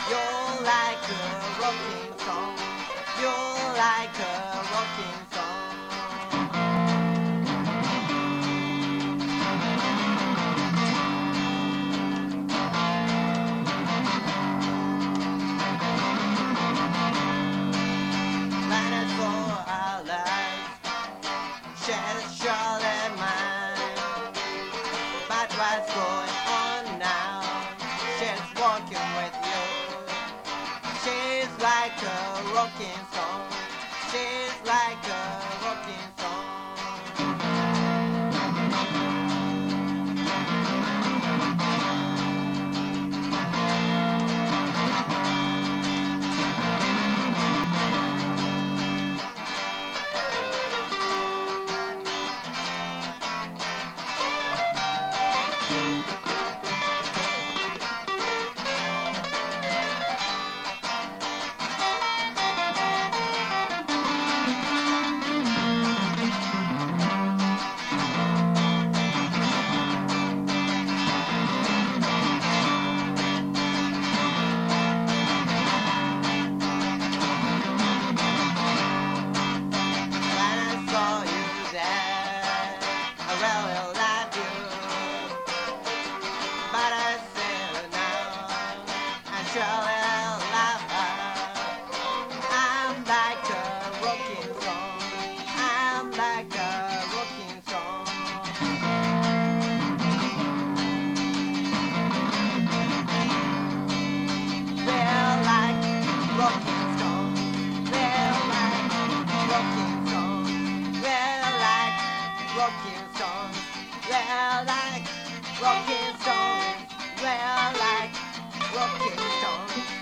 You're like a rocking song. You're like a rocking song. Planet for our lives, she's surely mine. But what's going on now? She's walking with you. She's like a rocking song. She's like a rocking song. When I saw you there, I really loved you. But I see her now, I surely love her. I'm like a rocking song. I'm like a rocking song. We're like rocking songs. We're like rocking songs. We're like rocking songs. We're like rocking songs. We're like rocking songs.